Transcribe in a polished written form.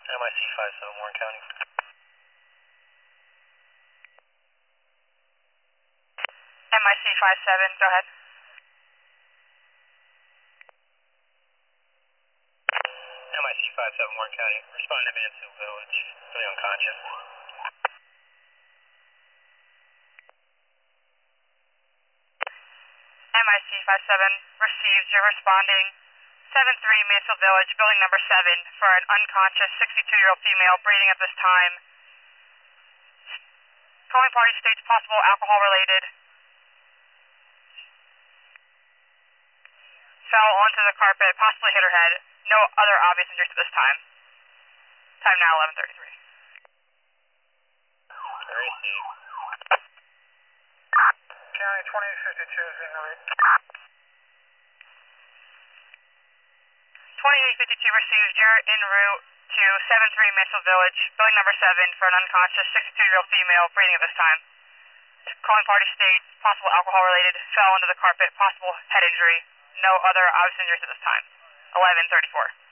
MIC 57, Warren County. MIC 57, go ahead. MIC 57, Warren County. Respond to Mansfield Village. Really unconscious. MIC 57, received. You're responding 73 Mansfield Village, building number 7, for an unconscious 62-year-old female breathing at this time. Calling party states possible alcohol related. Fell onto the carpet, possibly hit her head. No other obvious injuries at this time. Time now 11:33. Received. County 2852 is in the lead. 2852 received. You're en route to 73 Mansfield Village, building number 7, for an unconscious 62-year-old female breathing at this time. Calling party state, possible alcohol related, fell onto the carpet, possible head injury. No other obvious injuries at this time. 11:34.